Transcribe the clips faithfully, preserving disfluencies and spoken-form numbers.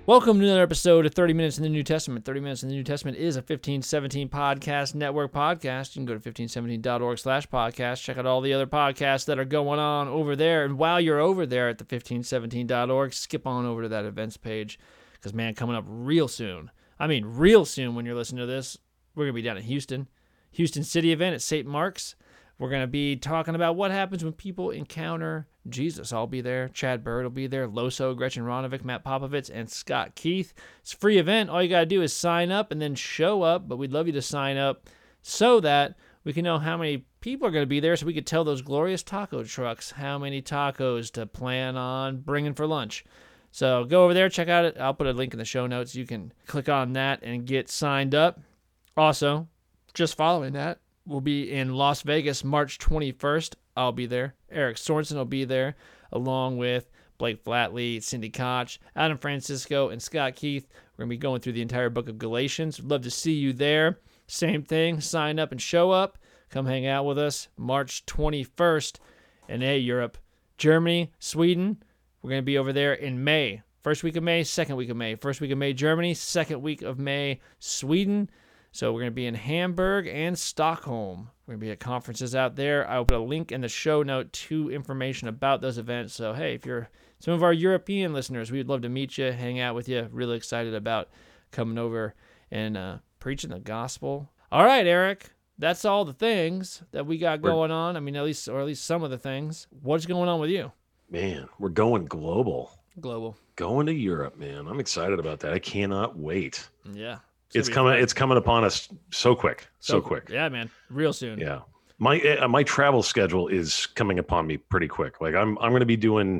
Welcome to another episode of thirty minutes in the New Testament. thirty minutes in the New Testament is a fifteen seventeen Podcast Network podcast. You can go to fifteen seventeen dot org slash podcast. Check out all the other podcasts that are going on over there. And while you're over there at the fifteen seventeen dot org, skip on over to that events page. Because, man, coming up real soon. I mean, real soon when you're listening to this, we're going to be down in Houston. Houston City event at Saint Mark's. We're going to be talking about what happens when people encounter Jesus. I'll be there. Chad Bird will be there. Loso, Gretchen Ronovic, Matt Popovitz, and Scott Keith. It's a free event. All you got to do is sign up and then show up. But we'd love you to sign up so that we can know how many people are going to be there so we could tell those glorious taco trucks how many tacos to plan on bringing for lunch. So go over there, check out it. I'll put a link in the show notes. You can click on that and get signed up. Also, just following that, we'll be in Las Vegas March twenty-first. I'll be there. Eric Sorensen will be there, along with Blake Flatley, Cindy Koch, Adam Francisco, and Scott Keith. We're going to be going through the entire book of Galatians. We'd love to see you there. Same thing, sign up and show up. Come hang out with us March twenty-first. And hey, Europe, Germany, Sweden, we're going to be over there in May. First week of May, second week of May. First week of May, Germany. Second week of May, Sweden. So we're going to be in Hamburg and Stockholm. We're going to be at conferences out there. I'll put a link in the show note to information about those events. So, hey, if you're some of our European listeners, we'd love to meet you, hang out with you. Really excited about coming over and uh, preaching the gospel. All right, Eric, that's all the things that we got going we're, on. I mean, at least, or at least some of the things. What's going on with you? Man, we're going global. Global. Going to Europe, man. I'm excited about that. I cannot wait. Yeah. It's, it's coming. Fun. It's coming upon us so quick, so, so quick. Yeah, man, real soon. Yeah, my uh, my travel schedule is coming upon me pretty quick. Like I'm I'm going to be doing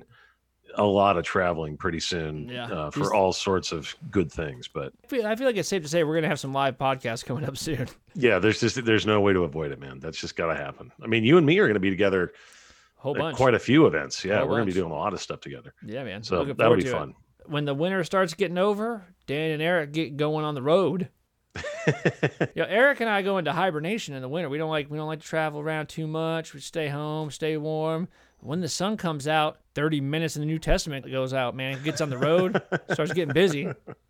a lot of traveling pretty soon. Yeah. uh, for These, all sorts of good things. But I feel, I feel like it's safe to say we're going to have some live podcasts coming up soon. Yeah, there's just there's no way to avoid it, man. That's just got to happen. I mean, you and me are going to be together. Whole bunch. Quite a few events. Yeah, Whole we're going bunch. to be doing a lot of stuff together. Yeah, man. So that'll be fun. It. When the winter starts getting over, Dan and Eric get going on the road. Yeah, Eric and I go into hibernation in the winter. We don't like we don't like to travel around too much. We stay home, stay warm. When the sun comes out, thirty minutes in the New Testament goes out, man. It gets on the road, starts getting busy.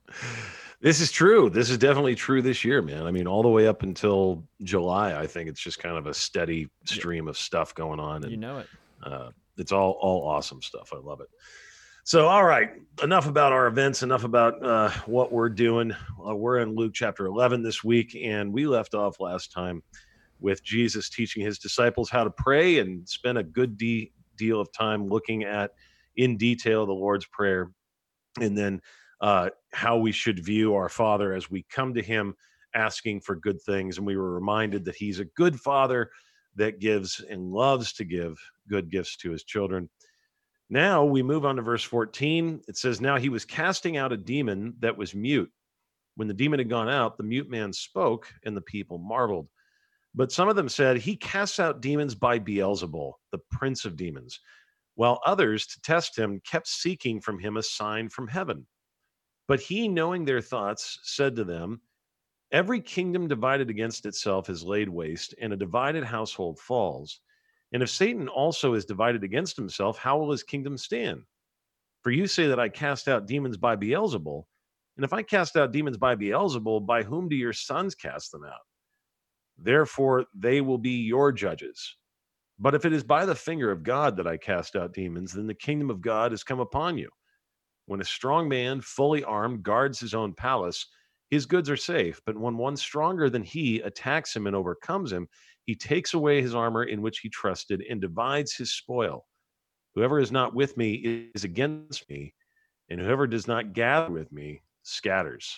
This is true. This is definitely true this year, man. I mean, all the way up until July, I think it's just kind of a steady stream of stuff going on. And, you know it. Uh, it's all all awesome stuff. I love it. So, all right, enough about our events, enough about uh, what we're doing. Uh, we're in Luke chapter eleven this week, and we left off last time with Jesus teaching his disciples how to pray and spend a good de- deal of time looking at, in detail, the Lord's Prayer, and then uh, how we should view our Father as we come to him asking for good things. And we were reminded that he's a good Father that gives and loves to give good gifts to his children. Now we move on to verse fourteen. It says, now he was casting out a demon that was mute. When the demon had gone out, the mute man spoke, and the people marveled. But some of them said, he casts out demons by Beelzebul, the prince of demons, while others, to test him, kept seeking from him a sign from heaven. But he, knowing their thoughts, said to them, every kingdom divided against itself is laid waste, and a divided household falls. And if Satan also is divided against himself, how will his kingdom stand? For you say that I cast out demons by Beelzebul. And if I cast out demons by Beelzebul, by whom do your sons cast them out? Therefore, they will be your judges. But if it is by the finger of God that I cast out demons, then the kingdom of God has come upon you. When a strong man, fully armed, guards his own palace, his goods are safe. But when one stronger than he attacks him and overcomes him, he takes away his armor in which he trusted and divides his spoil. Whoever is not with me is against me, and whoever does not gather with me scatters.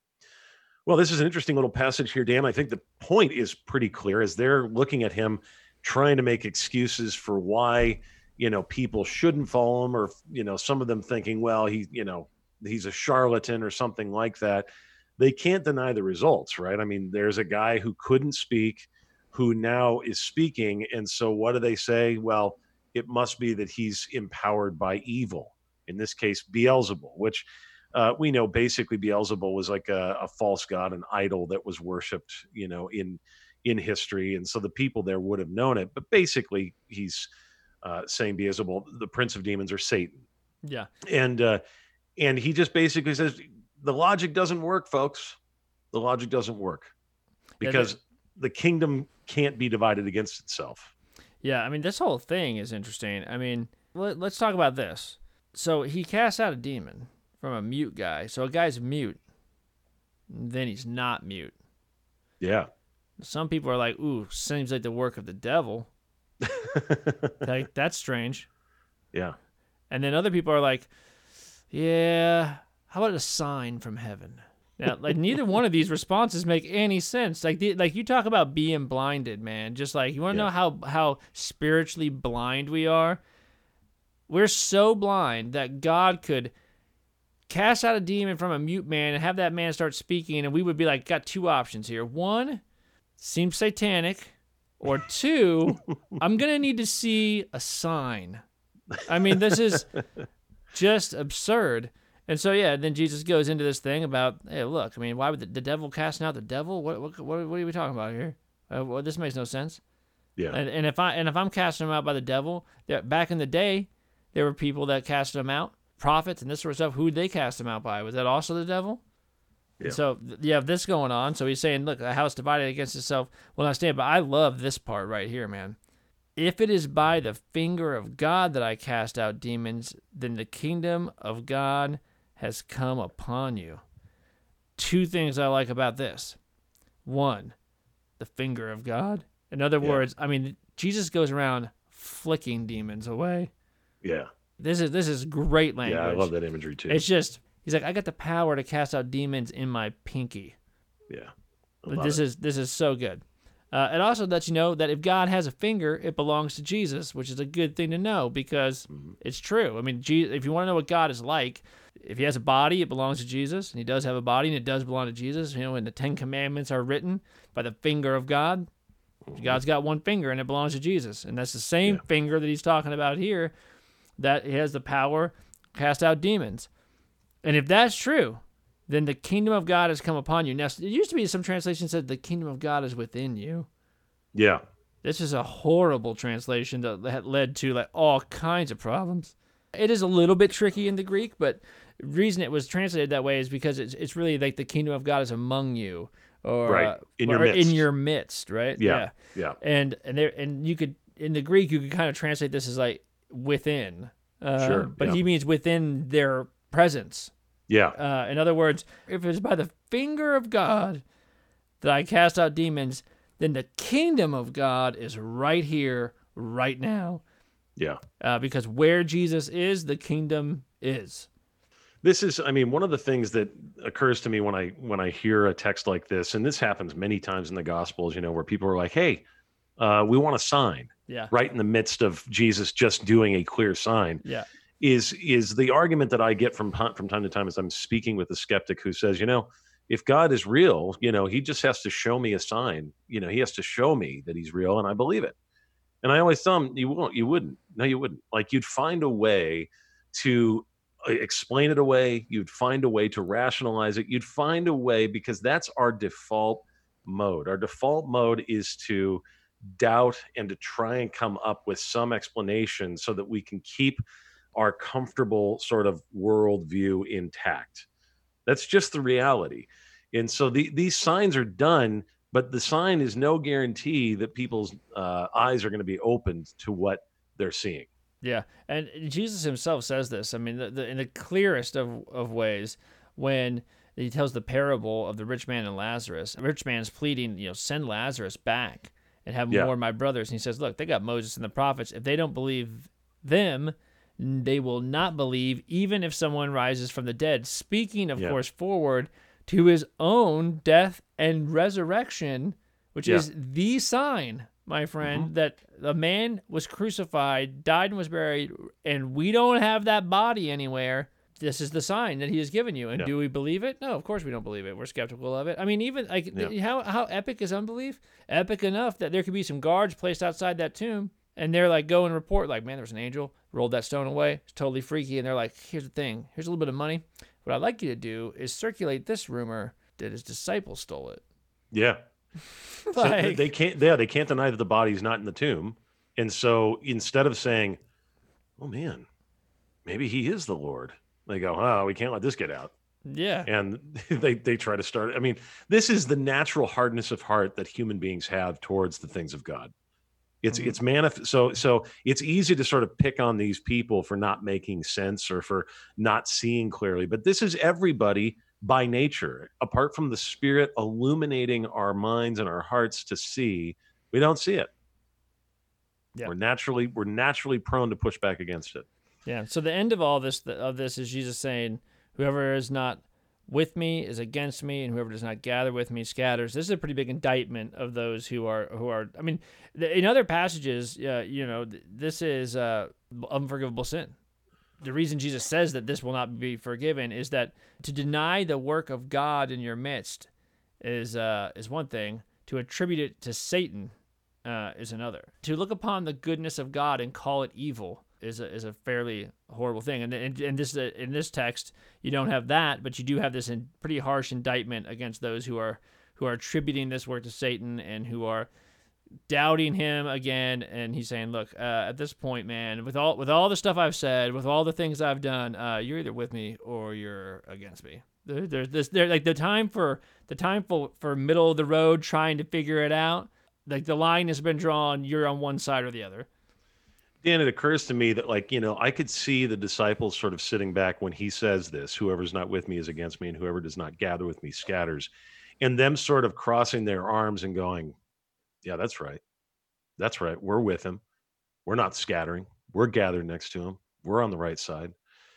Well, this is an interesting little passage here, Dan. I think the point is pretty clear as they're looking at him, trying to make excuses for why, you know, people shouldn't follow him, or, you know, some of them thinking, well, he, you know, he's a charlatan or something like that. They can't deny the results, right? I mean, there's a guy who couldn't speak, who now is speaking. And so what do they say? Well, it must be that he's empowered by evil, in this case, Beelzebul, which uh, we know basically Beelzebul was like a, a false god, an idol that was worshipped, you know, in in history. And so the people there would have known it. But basically, he's uh, saying Beelzebul, the prince of demons, or Satan. Yeah. And uh, And he just basically says the logic doesn't work, folks. The logic doesn't work because yeah, the kingdom can't be divided against itself. Yeah, I mean, this whole thing is interesting. I mean, let, let's talk about this. So he casts out a demon from a mute guy. So a guy's mute, then he's not mute. Yeah. Some people are like, ooh, seems like the work of the devil. Like, that's strange. Yeah. And then other people are like, yeah, how about a sign from heaven? Now, like, neither one of these responses make any sense. Like, the, like you talk about being blinded, man. Just like, you want to yeah. know how, how spiritually blind we are? We're so blind that God could cast out a demon from a mute man and have that man start speaking, and we would be like, got two options here. One, seems satanic, or two, I'm going to need to see a sign. I mean, this is just absurd. And so, yeah, then Jesus goes into this thing about, hey, look, I mean, why would the, the devil casting out the devil? What what what, what are we talking about here? Uh, well, this makes no sense. Yeah. And, and if I and if I'm casting them out by the devil, back in the day, there were people that casted them out, prophets and this sort of stuff. Who did they cast them out by? Was that also the devil? Yeah. So you have this going on. So he's saying, look, a house divided against itself will not stand. But I love this part right here, man. If it is by the finger of God that I cast out demons, then the kingdom of God has come upon you. Two things I like about this. One, the finger of God. In other yeah. words, I mean, Jesus goes around flicking demons away. Yeah. This is this is great language. Yeah, I love that imagery too. It's just, he's like, I got the power to cast out demons in my pinky. Yeah. This it. is this is so good. Uh, it also lets you know that if God has a finger, it belongs to Jesus, which is a good thing to know because mm-hmm. it's true. I mean, Jesus, if you want to know what God is like, if he has a body, it belongs to Jesus, and he does have a body, and it does belong to Jesus. You know, when the Ten Commandments are written by the finger of God, mm-hmm. God's got one finger, and it belongs to Jesus. And that's the same yeah. finger that he's talking about here, that he has the power to cast out demons. And if that's true, then the kingdom of God has come upon you. Now, it used to be some translations said the kingdom of God is within you. Yeah. This is a horrible translation that led to like all kinds of problems. It is a little bit tricky in the Greek, but the reason it was translated that way is because it's it's really like the kingdom of God is among you, or right. uh, in your or midst. in your midst, right? Yeah, yeah. yeah. And and there and you could in the Greek you could kind of translate this as like within. Uh, sure. But yeah. he means within their presence. Yeah. Uh, in other words, if it's by the finger of God that I cast out demons, then the kingdom of God is right here, right now. Yeah. Uh, because where Jesus is, the kingdom is. This is, I mean, one of the things that occurs to me when I when I hear a text like this, and this happens many times in the Gospels, you know, where people are like, hey, uh, we want a sign. Yeah. Right in the midst of Jesus just doing a clear sign. Yeah. Is is the argument that I get from from time to time as I'm speaking with a skeptic who says, you know, if God is real, you know, he just has to show me a sign. You know, he has to show me that he's real, and I believe it. And I always tell them, you won't, you wouldn't. No, you wouldn't. Like, you'd find a way to explain it away. You'd find a way to rationalize it. You'd find a way, because that's our default mode. Our default mode is to doubt and to try and come up with some explanation so that we can keep our comfortable sort of worldview intact. That's just the reality. And so the, these signs are done, but the sign is no guarantee that people's uh, eyes are going to be opened to what they're seeing. Yeah, and Jesus himself says this. I mean, the, the, in the clearest of, of ways, when he tells the parable of the rich man and Lazarus. The rich man's pleading, you know, send Lazarus back and have yeah. more of my brothers. And he says, look, they got Moses and the prophets. If they don't believe them, they will not believe, even if someone rises from the dead. Speaking, of yeah. course, forward to his own death and resurrection, which yeah. is the sign, my friend, mm-hmm. that a man was crucified, died and was buried, and we don't have that body anywhere. This is the sign that he has given you. And yeah. do we believe it? No, of course we don't believe it. We're skeptical of it. I mean, even like yeah. how how epic is unbelief? Epic enough that there could be some guards placed outside that tomb, and they're like, go and report, like, man, there was an angel, rolled that stone away. It's totally freaky. And they're like, here's the thing. Here's a little bit of money. What I'd like you to do is circulate this rumor that his disciples stole it. Yeah. like, so they can't, yeah, they can't deny that the body's not in the tomb. And so instead of saying, oh man, maybe he is the Lord, They go, oh, we can't let this get out. Yeah. And they, they try to start. I mean, this is the natural hardness of heart that human beings have towards the things of God. It's Mhm. it's manif- so so it's easy to sort of pick on these people for not making sense or for not seeing clearly, but this is everybody by nature. Apart from the Spirit illuminating our minds and our hearts to see, we don't see it. Yeah. We're naturally we're naturally prone to push back against it. Yeah. So the end of all this of this is Jesus saying, "Whoever is not with me is against me, and whoever does not gather with me scatters." This is a pretty big indictment of those who are who are. I mean, in other passages, uh, you know, this is uh, unforgivable sin. The reason Jesus says that this will not be forgiven is that to deny the work of God in your midst is uh, is one thing. To attribute it to Satan uh, is another. To look upon the goodness of God and call it evil is a, is a fairly horrible thing. And in, in this uh, in this text, you don't have that, but you do have this in, pretty harsh indictment against those who are who are attributing this work to Satan and who are doubting him again. And he's saying, "Look, uh, at this point, man, with all with all the stuff I've said, with all the things I've done, uh, you're either with me or you're against me. There, there's this, there, like the time for the time for for middle of the road trying to figure it out. Like the line has been drawn. You're on one side or the other." Dan, it occurs to me that, like, you know, I could see the disciples sort of sitting back when he says this, whoever's not with me is against me, and whoever does not gather with me scatters, and them sort of crossing their arms and going, yeah, that's right. That's right. We're with him. We're not scattering. We're gathered next to him. We're on the right side.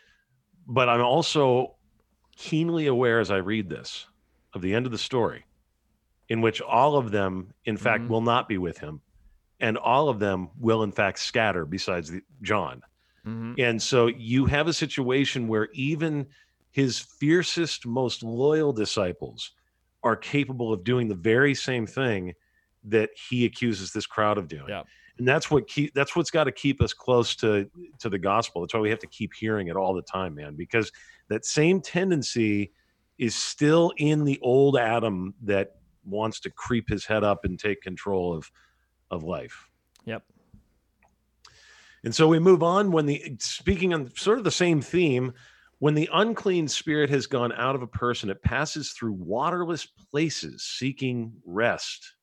But I'm also keenly aware as I read this of the end of the story in which all of them, in fact, Mhm. will not be with him. And all of them will, in fact, scatter besides the, John. Mm-hmm. And so you have a situation where even his fiercest, most loyal disciples are capable of doing the very same thing that he accuses this crowd of doing. Yeah. And that's what keep that's what's got to keep us close to to the gospel. That's why we have to keep hearing it all the time, man, because that same tendency is still in the old Adam that wants to creep his head up and take control of of life. Yep. And so we move on when the speaking on sort of the same theme, when the unclean spirit has gone out of a person, it passes through waterless places seeking rest.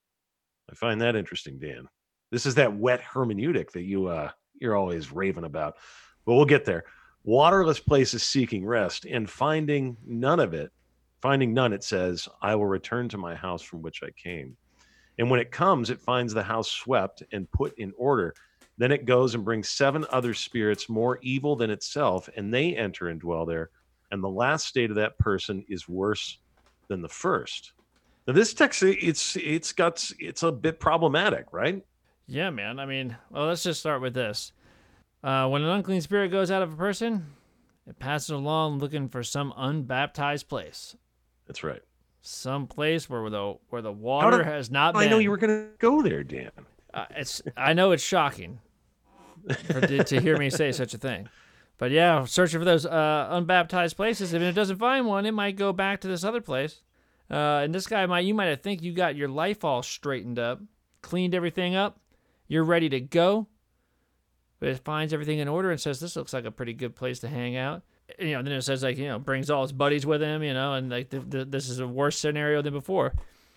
I find that interesting, Dan. This is that wet hermeneutic that you uh you're always raving about. But we'll get there. Waterless places seeking rest and finding none of it. Finding none, it says, I will return to my house from which I came. And when it comes, it finds the house swept and put in order. Then it goes and brings seven other spirits more evil than itself, and they enter and dwell there. And the last state of that person is worse than the first. Now, this text, it's it's got it's a bit problematic, right? Yeah, man. I mean, well, let's just start with this. Uh, when an unclean spirit goes out of a person, it passes along looking for some unbaptized place. That's right. Some place where the where the water did- has not been. I know you were going to go there, Dan. Uh, it's. I know it's shocking for, to, to hear me say such a thing, but yeah, searching for those uh, unbaptized places. If it doesn't find one, it might go back to this other place. Uh, and this guy might. You might think you got your life all straightened up, cleaned everything up, you're ready to go. But it finds everything in order and says, "This looks like a pretty good place to hang out." You know, then it says like, you know, brings all his buddies with him, you know, and like the, the, this is a worse scenario than before.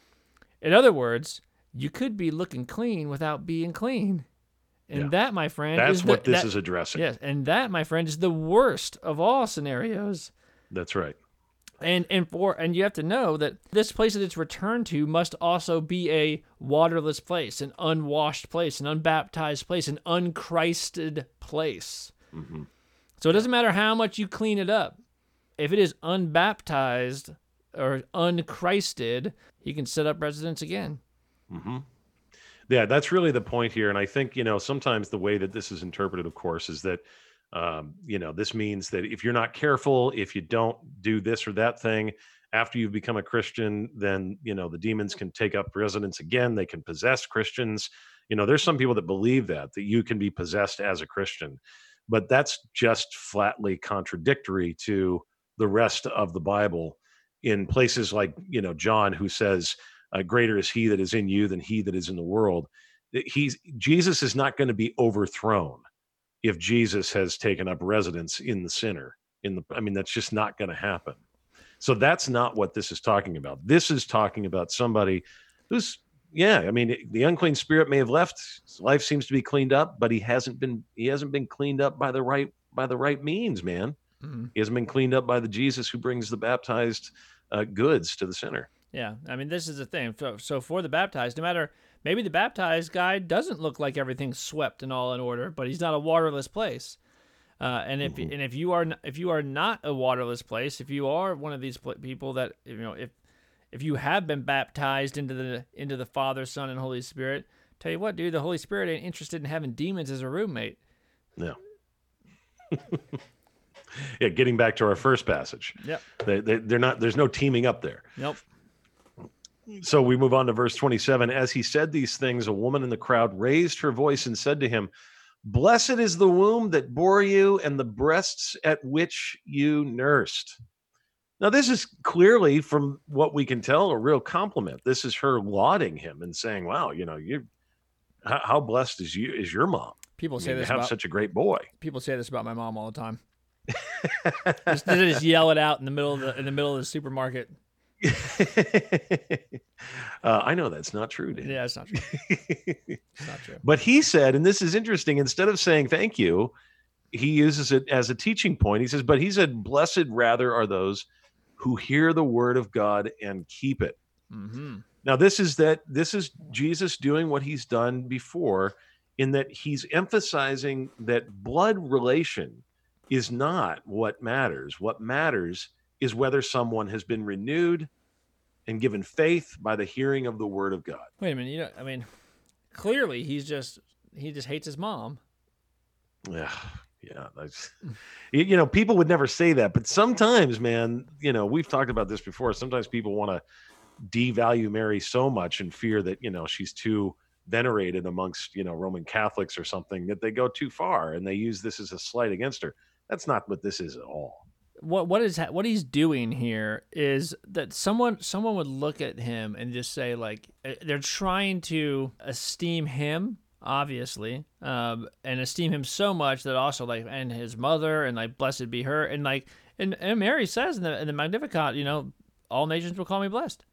In other words, you could be looking clean without being clean, and Yeah. that, my friend, That's is what the, this that, is addressing. Yes, and that, my friend, is the worst of all scenarios. That's right. And and for and you have to know that this place that it's returned to must also be a waterless place, an unwashed place, an unbaptized place, an unchristed place. Mm-hmm. So it doesn't matter how much you clean it up. If it is unbaptized or unchristed, he can set up residence again. Mm-hmm. Yeah, that's really the point here. And I think, you know, sometimes the way that this is interpreted, of course, is that, um, you know, this means that if you're not careful, if you don't do this or that thing after you've become a Christian, then, you know, the demons can take up residence again. They can possess Christians. You know, there's some people that believe that, that you can be possessed as a Christian. But that's just flatly contradictory to the rest of the Bible in places like, you know, John, who says, uh, greater is he that is in you than he that is in the world. He's Jesus is not going to be overthrown if Jesus has taken up residence in the sinner. in the, I mean, that's just not going to happen. So that's not what this is talking about. This is talking about somebody who's, yeah, I mean, the unclean spirit may have left. His life seems to be cleaned up, but he hasn't been, he hasn't been cleaned up by the right, by the right means, man. Mm-hmm. He hasn't been cleaned up by the Jesus who brings the baptized uh, goods to the sinner. Yeah, I mean, this is the thing. So, so for the baptized, no matter, maybe the baptized guy doesn't look like everything's swept and all in order, but he's not a waterless place. Uh, and if Mhm. and if you are if you are not a waterless place, if you are one of these pl- people that, you know, if if you have been baptized into the into the Father, Son, and Holy Spirit, tell you what, dude, the Holy Spirit ain't interested in having demons as a roommate. No. Yeah, getting back to our first passage. Yep. They, they, they're not. There's no teaming up there. Nope. So we move on to verse twenty-seven. As he said these things, a woman in the crowd raised her voice and said to him, "Blessed is the womb that bore you and the breasts at which you nursed." Now, this is clearly, from what we can tell, a real compliment. This is her lauding him and saying, "Wow, you know, you, how, how blessed is you is your mom? People I say mean, this you have about such a great boy." people say this about my mom all the time. just, they just yell it out in the middle of the in the middle of the supermarket. uh, I know that's not true, Dan. Yeah, it's not true. It's not true. But he said, and this is interesting, instead of saying thank you, he uses it as a teaching point. He says, but he said, blessed rather are those who hear the word of God and keep it. Mm-hmm. Now, this is that this is Jesus doing what he's done before, in that he's emphasizing that blood relation is not what matters. What matters is whether someone has been renewed and given faith by the hearing of the word of God. Wait a minute. You know, I mean, clearly he's just he just hates his mom. Yeah, yeah. That's, you you know, people would never say that, but sometimes, man, you know, we've talked about this before. Sometimes people want to devalue Mary so much in fear that, you know, she's too venerated amongst, you know, Roman Catholics or something, that they go too far and they use this as a slight against her. That's not what this is at all. What what is what he's doing here is that someone someone would look at him and just say, like, they're trying to esteem him, obviously, um, and esteem him so much that also, like, and his mother, and like, blessed be her, and like, and, and Mary says in the in the Magnificat, you know, all nations will call me blessed.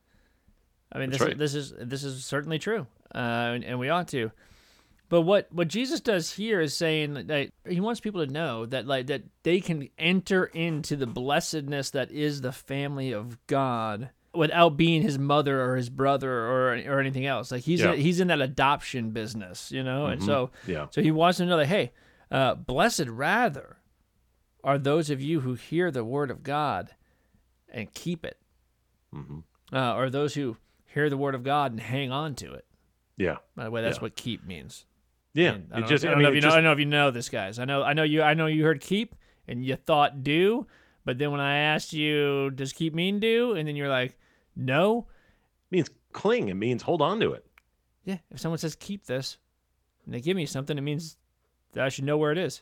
I mean, this That's is, right. this is this is certainly true, uh, and, and we ought to. But what, what Jesus does here is saying that he wants people to know that, like, that they can enter into the blessedness that is the family of God without being his mother or his brother or or anything else. Like, he's Yeah. in, he's in that adoption business, you know. And Mhm. so Yeah. so he wants to know that, hey, uh, blessed rather are those of you who hear the word of God and keep it, Mhm. uh, or those who hear the word of God and hang on to it. Yeah. By the way, that's Yeah. what keep means. Yeah. And I It don't, just, know, I I don't mean, know if it you know. just- I don't know if you know this, guys. I know. I know you. I know you heard keep, and you thought do, but then when I asked you, does keep mean do, and then you're like, no. means cling. It means hold on to it. Yeah. If someone says keep this, and they give me something, it means that I should know where it is.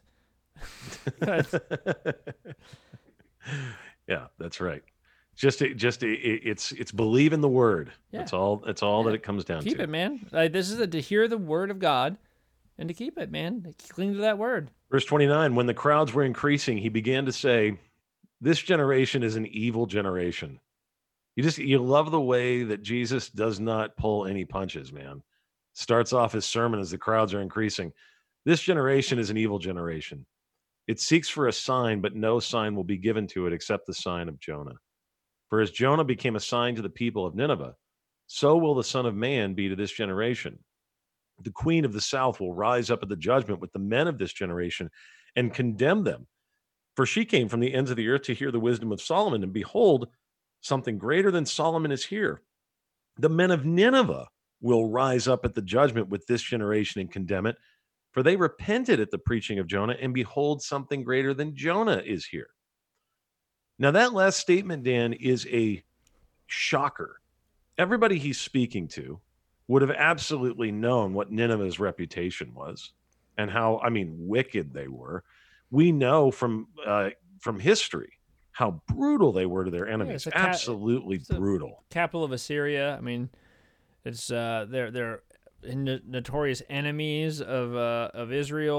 Yeah, that's right. Just, just it, it's it's believe in the word. Yeah. That's all. That's all Yeah. that it comes down Keep to. it, man. Like, this is a, to hear the word of God, and to keep it, man. Cling to that word. Verse twenty-nine, when the crowds were increasing, he began to say, this generation is an evil generation. You just, you love the way that Jesus does not pull any punches, man. Starts off his sermon as the crowds are increasing. This generation is an evil generation. It seeks for a sign, but no sign will be given to it except the sign of Jonah. For as Jonah became a sign to the people of Nineveh, so will the Son of Man be to this generation. The queen of the south will rise up at the judgment with the men of this generation and condemn them. For she came from the ends of the earth to hear the wisdom of Solomon, and behold, something greater than Solomon is here. The men of Nineveh will rise up at the judgment with this generation and condemn it, for they repented at the preaching of Jonah, and behold, something greater than Jonah is here. Now, that last statement, Dan, is a shocker. Everybody he's speaking to would have absolutely known what Nineveh's reputation was and how, I mean, wicked they were. We know from uh, from history how brutal they were to their enemies. it's a ca- absolutely it's a- brutal. Capital of Assyria. I mean, it's uh, they're they're no- notorious enemies of uh, of Israel.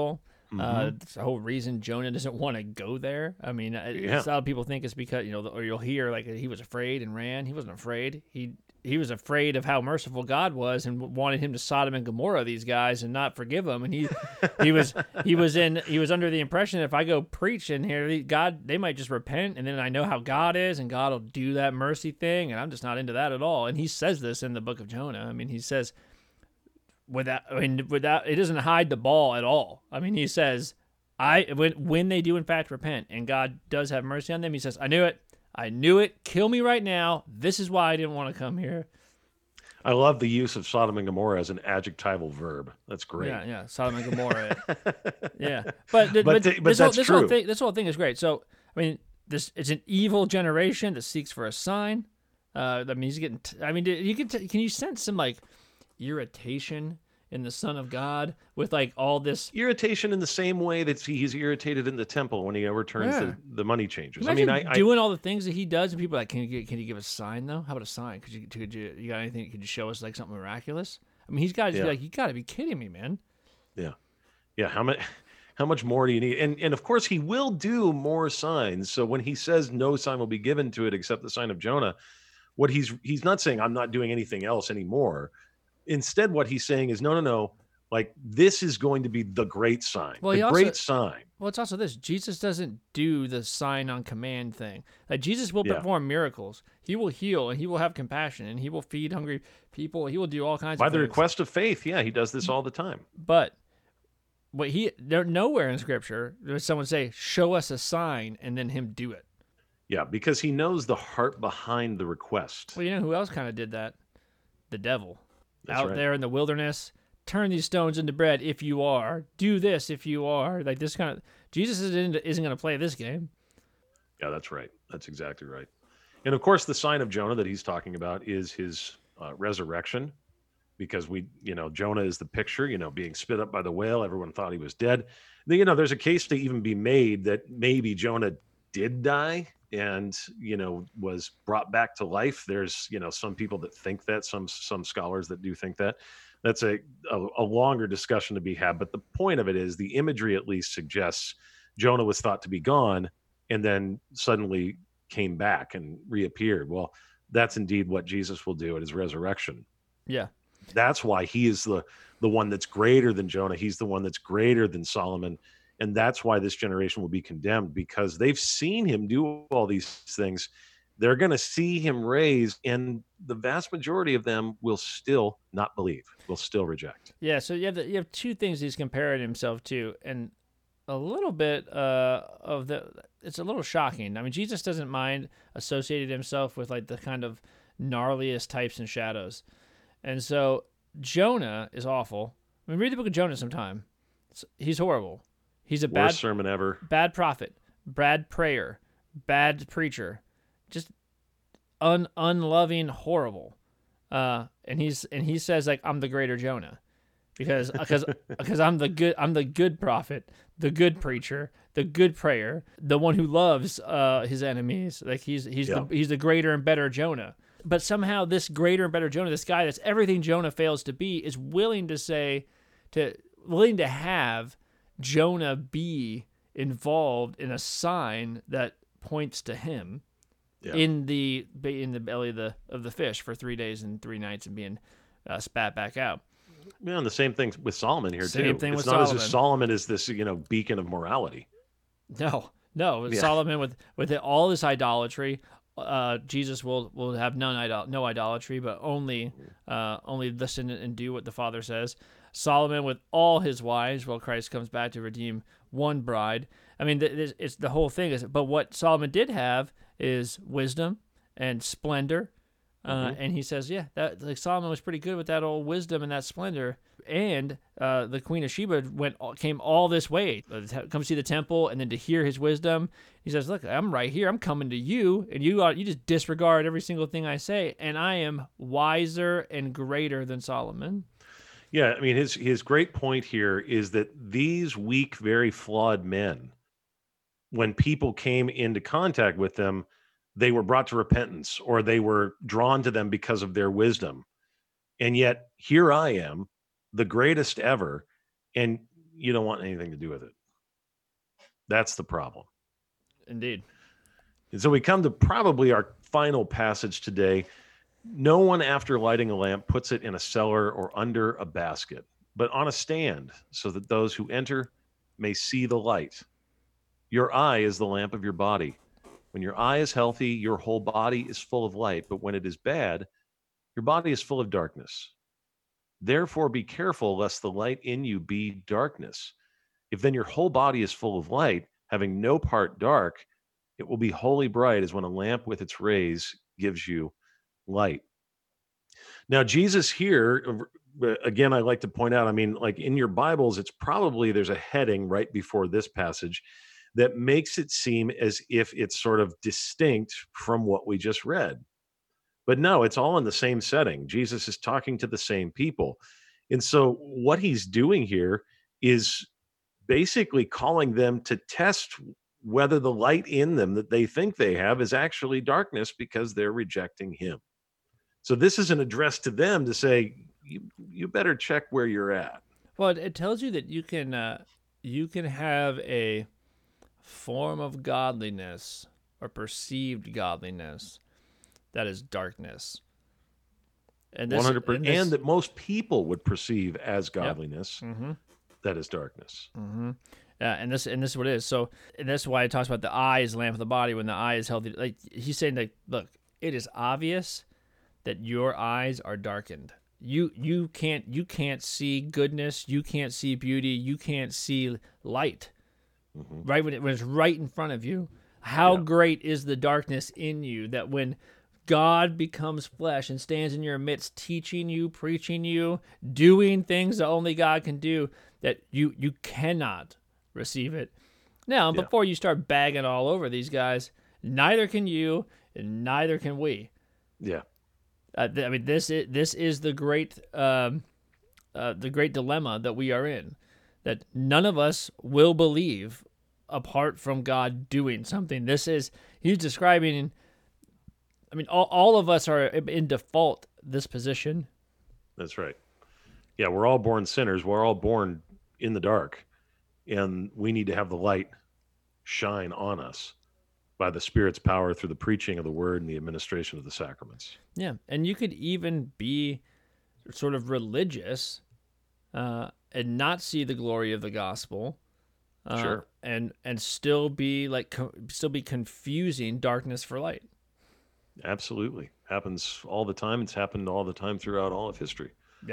Mm-hmm. Uh, it's the whole reason Jonah doesn't want to go there. I mean, uh, Yeah. a lot of people think it's because, you know, or you'll hear like he was afraid and ran. He wasn't afraid. He he was afraid of how merciful God was and wanted him to Sodom and Gomorrah these guys and not forgive them. And he he was he was in he was under the impression that if I go preach in here, God, they might just repent, and then I know how God is, and God will do that mercy thing, and I'm just not into that at all. And he says this in the book of Jonah. I mean, he says without I mean without it doesn't hide the ball at all. I mean, he says, I when when they do in fact repent and God does have mercy on them, he says, I knew it. I knew it. Kill me right now. This is why I didn't want to come here. I love the use of Sodom and Gomorrah as an adjectival verb. That's great. Yeah, yeah. Sodom and Gomorrah. yeah, but but, But the- but this, whole, that's this true. whole thing this whole thing is great. So I mean, this it's an evil generation that seeks for a sign. Uh, I mean, he's getting. T- I mean, you can t- can you sense some like irritation in the Son of God with like all this Irritation in the same way that he's irritated in the temple when he overturns Yeah. the, the money changers. I Imagine mean, I, I doing all the things that he does, and people are like, can you get, can you give us a sign though? How about a sign? Could you, could you, you got anything? Could you show us like something miraculous? I mean, he's got to Yeah. be like, you got to be kidding me, man. yeah, yeah. How much? How much more do you need? And and of course, he will do more signs. So when he says no sign will be given to it except the sign of Jonah, what he's he's not saying I'm not doing anything else anymore. Instead, what he's saying is no, no, no. Like this is going to be the great sign, Well, he the also- great sign. Well, it's also this: Jesus doesn't do the sign on command thing. Like Jesus will Yeah. perform miracles. He will heal, and he will have compassion, and he will feed hungry people. He will do all kinds By of the things. request of faith, yeah, he does this all the time. But what he there nowhere in Scripture does someone say, "Show us a sign," and then him do it. Yeah, because he knows the heart behind the request. Well, you know who else kind of did that? The devil. That's Out right. there in the wilderness, turn these stones into bread if you are. Do this if you are. Like this kind of Jesus isn't isn't going to play this game. Yeah, that's right. That's exactly right. And of course, the sign of Jonah that he's talking about is his uh, resurrection, because we, you know, Jonah is the picture, you know, being spit up by the whale. Everyone thought he was dead. You know, there's a case to even be made that maybe Jonah did die and, you know, was brought back to life. There's, you know, some people that think that, some some scholars that do think that. That's a, a, a longer discussion to be had. But the point of it is the imagery at least suggests Jonah was thought to be gone and then suddenly came back and reappeared. Well, that's indeed what Jesus will do at his resurrection. Yeah. That's why he is the, the one that's greater than Jonah. He's the one that's greater than Solomon. And that's why this generation will be condemned, because they've seen him do all these things. They're going to see him raised, and the vast majority of them will still not believe, will still reject. Yeah, so you have the, you have two things he's comparing himself to, and a little bit uh, of the it's a little shocking. I mean, Jesus doesn't mind associating himself with like the kind of gnarliest types and shadows, and so Jonah is awful. I mean, read the book of Jonah sometime. It's, he's horrible. He's a Worst bad sermon ever. bad prophet, bad prayer, bad preacher, just un unloving, horrible. Uh, and he's and he says like I'm the greater Jonah, because because because I'm the good I'm the good prophet, the good preacher, the good prayer, the one who loves uh his enemies. Like he's he's Yeah. the he's the greater and better Jonah. But somehow this greater and better Jonah, this guy that's everything Jonah fails to be, is willing to say to willing to have Jonah be involved in a sign that points to him. Yeah. in the in the belly of the of the fish for three days and three nights and being uh, spat back out. Yeah, and the same thing with Solomon here Same too. thing it's with not as Solomon. if Solomon is this, you know, beacon of morality. No, no, Yeah. Solomon with with all this idolatry, uh, Jesus will will have none idol- no idolatry, but only uh, only listen and do what the Father says. Solomon with all his wives, well, Christ comes back to redeem one bride. I mean, th- th- it's the whole thing is. But what Solomon did have is wisdom and splendor. Uh, And he says, yeah, that like Solomon was pretty good with that old wisdom and that splendor. And uh, the Queen of Sheba went came all this way, uh, to come see the temple, and then to hear his wisdom. He says, look, I'm right here. I'm coming to you, and you are, you just disregard every single thing I say, and I am wiser and greater than Solomon. Yeah, I mean, his his great point here is that these weak, very flawed men, when people came into contact with them, they were brought to repentance, or they were drawn to them because of their wisdom. And yet here I am, the greatest ever, and you don't want anything to do with it. That's the problem. Indeed. And so we come to probably our final passage today. No one, after lighting a lamp, puts it in a cellar or under a basket, but on a stand, so that those who enter may see the light. Your eye is the lamp of your body. When your eye is healthy, your whole body is full of light, but when it is bad, your body is full of darkness. Therefore, be careful lest the light in you be darkness. If then your whole body is full of light, having no part dark, it will be wholly bright as when a lamp with its rays gives you light. Now, Jesus here, again, I like to point out, I mean, like in your Bibles, it's probably there's a heading right before this passage that makes it seem as if it's sort of distinct from what we just read. But no, it's all in the same setting. Jesus is talking to the same people. And so what he's doing here is basically calling them to test whether the light in them that they think they have is actually darkness because they're rejecting him. So this is an address to them to say, you, you better check where you're at. Well, it tells you that you can uh, you can have a form of godliness or perceived godliness that is darkness. And this, one hundred percent, and, this, and that most people would perceive as godliness, yep. mm-hmm. that is darkness. Mm-hmm. Yeah, and this and this is what it is. So, and that's why it talks about the eye is the lamp of the body. When the eye is healthy, like he's saying, like, look, it is obvious that your eyes are darkened. You you can't you can't see goodness. You can't see beauty. You can't see light. Mm-hmm. Right when, it, when it's right in front of you. How yeah. great is the darkness in you that when God becomes flesh and stands in your midst, teaching you, preaching you, doing things that only God can do, that you you cannot receive it. Now, yeah. before you start bagging all over these guys, neither can you, and neither can we. Yeah. Uh, th- I mean, this is this is the great um, uh, the great dilemma that we are in. That none of us will believe apart from God doing something. This is he's describing. I mean, all all of us are in default this position. That's right. Yeah, we're all born sinners. We're all born in the dark, and we need to have the light shine on us by the Spirit's power through the preaching of the Word and the administration of the sacraments. Yeah, and you could even be sort of religious uh, and not see the glory of the gospel. Uh, sure. And and still be like co- still be confusing darkness for light. Absolutely. Happens all the time. It's happened all the time throughout all of history. Yeah.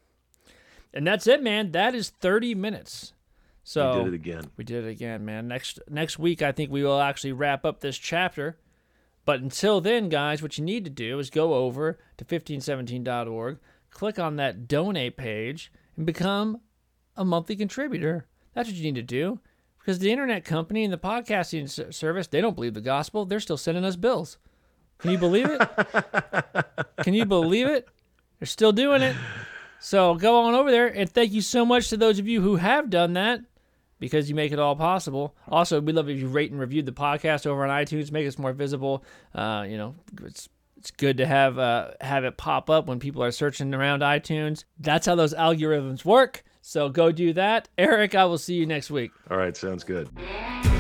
And that's it, man. That is thirty minutes. So we did it again. We did it again, man. Next next week, I think we will actually wrap up this chapter. But until then, guys, what you need to do is go over to fifteen seventeen dot org, click on that donate page, and become a monthly contributor. That's what you need to do. Because the internet company and the podcasting service, they don't believe the gospel. They're still sending us bills. Can you believe it? Can you believe it? They're still doing it. So go on over there, and thank you so much to those of you who have done that, because you make it all possible. Also, we'd love if you rate and review the podcast over on iTunes, make us more visible. Uh, you know, it's it's good to have uh, have it pop up when people are searching around iTunes. That's how those algorithms work. So go do that. Eric, I will see you next week. All right, sounds good.